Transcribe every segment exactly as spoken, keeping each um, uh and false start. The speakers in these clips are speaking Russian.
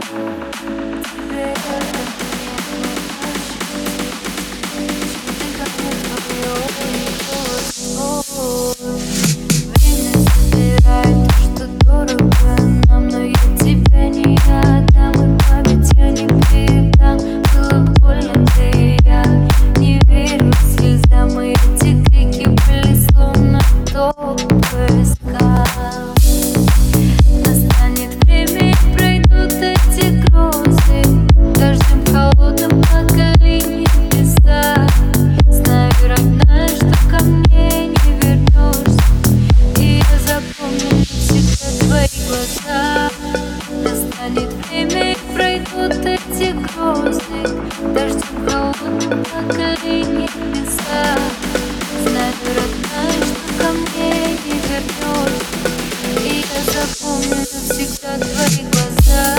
Настанет время, и пройдут эти грозы, дождем холодным поколение небеса. Знаю, родная, что ко мне не вернешься, и я запомню навсегда твои глаза.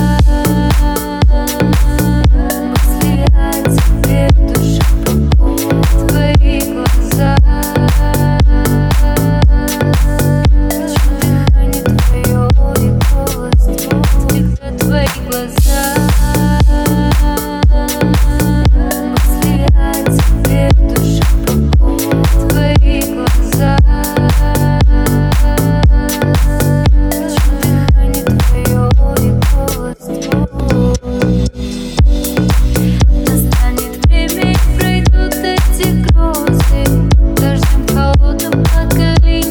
Мысли о тебе в душе покоят твои глаза. Дождем холодным поколением